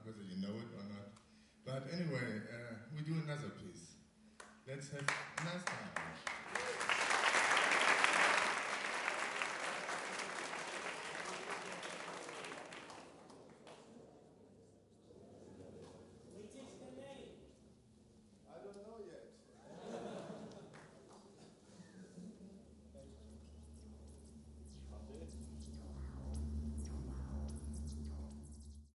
whether you know it or not. But anyway, we do another piece. Let's have a nice time.